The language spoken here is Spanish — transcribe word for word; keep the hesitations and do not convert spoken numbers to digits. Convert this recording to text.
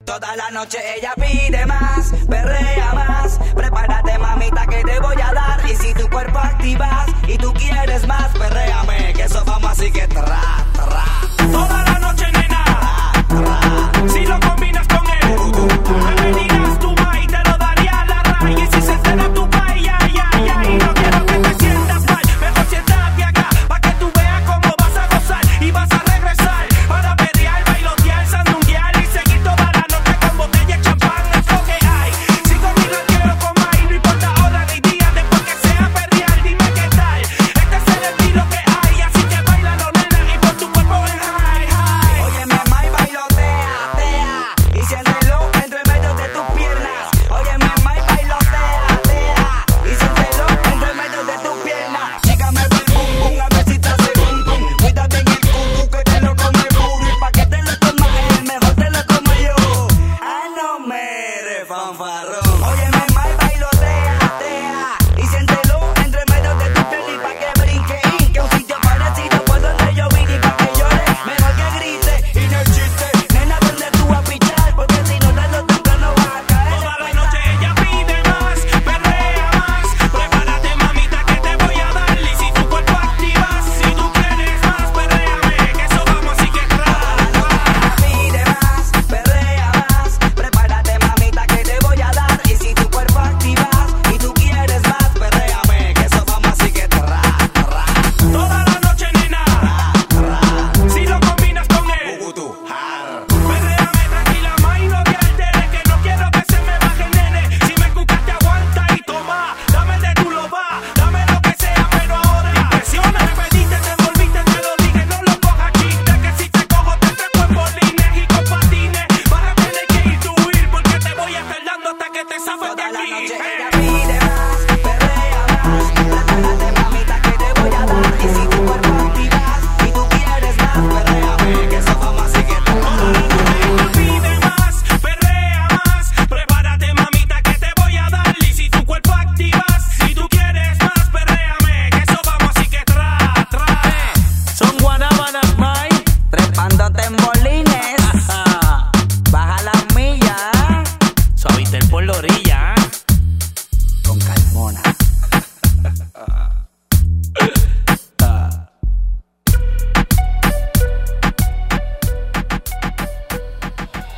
Toda la noche ella pide más, perrea más. Prepárate, mamita, que te voy a dar. Y si tu cuerpo activas y tú quieres más, perréame, que eso vamos así que tra, tra. Toda la noche, nena. Tra, tra. Si lo combinas